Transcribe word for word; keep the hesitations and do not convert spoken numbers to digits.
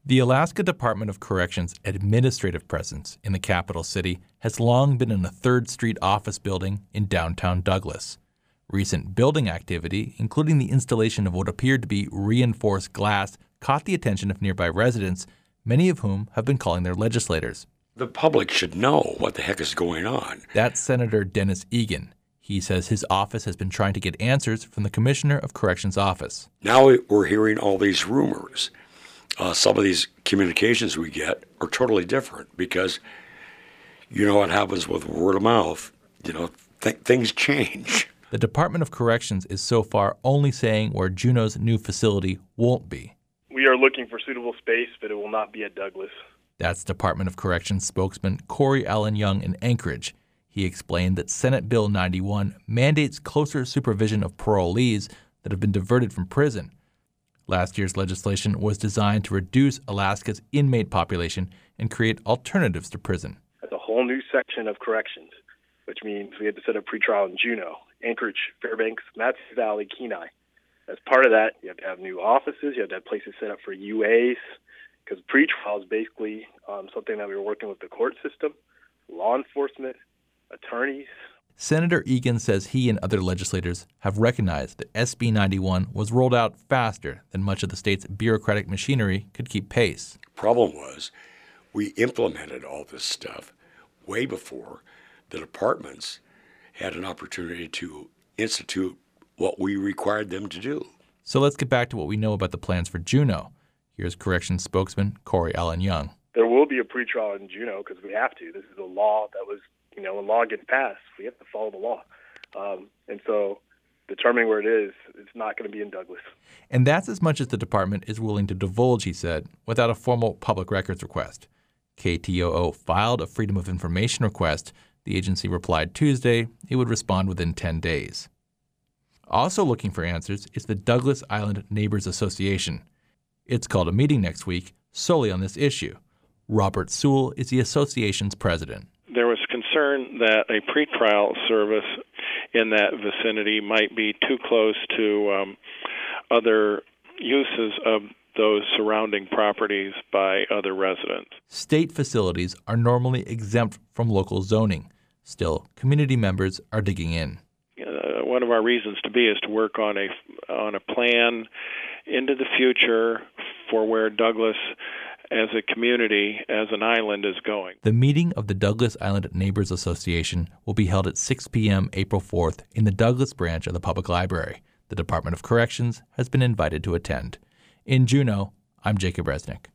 The Alaska Department of Corrections' administrative presence in the capital city has long been in a third Street office building in downtown Douglas. Recent building activity, including the installation of what appeared to be reinforced glass, caught the attention of nearby residents, many of whom have been calling their legislators. The public should know what the heck is going on. That's Senator Dennis Egan. He says his office has been trying to get answers from the Commissioner of Corrections' office. Now we're hearing all these rumors. Uh, some of these communications we get are totally different because you know what happens with word of mouth. You know, th- things change. The Department of Corrections is so far only saying where Juneau's new facility won't be. We are looking for suitable space, but it will not be at Douglas. That's Department of Corrections spokesman Corey Allen Young in Anchorage. He explained that Senate Bill ninety-one mandates closer supervision of parolees that have been diverted from prison. Last year's legislation was designed to reduce Alaska's inmate population and create alternatives to prison. That's a whole new section of corrections, which means we had to set up pretrial in Juneau, Anchorage, Fairbanks, Matthews Valley, Kenai. As part of that, you have to have new offices, you have to have places set up for U As, because pretrial is basically um, something that we were working with the court system, law enforcement, attorneys. Senator Egan says he and other legislators have recognized that S B ninety-one was rolled out faster than much of the state's bureaucratic machinery could keep pace. Problem was, we implemented all this stuff way before the departments had an opportunity to institute what we required them to do. So let's get back to what we know about the plans for Juneau. Here's Corrections spokesman Corey Allen Young. There will be a pretrial in Juneau because we have to. This is a law that was, you know, when law gets passed, we have to follow the law. Um, and so determining where it is, it's not going to be in Douglas. And that's as much as the department is willing to divulge, he said, without a formal public records request. K T O O filed a Freedom of Information request. The agency replied Tuesday it would respond within ten days. Also looking for answers is the Douglas Island Neighbors Association. It's called a meeting next week solely on this issue. Robert Sewell is the association's president. There was concern that a pretrial service in that vicinity might be too close to um, other uses of those surrounding properties by other residents. State facilities are normally exempt from local zoning. Still, community members are digging in. Uh, one of our reasons to be is to work on a on a plan into the future for where Douglas as a community, as an island, is going. The meeting of the Douglas Island Neighbors Association will be held at six p.m. April fourth in the Douglas branch of the Public Library. The Department of Corrections has been invited to attend. In Juneau, I'm Jacob Resnick.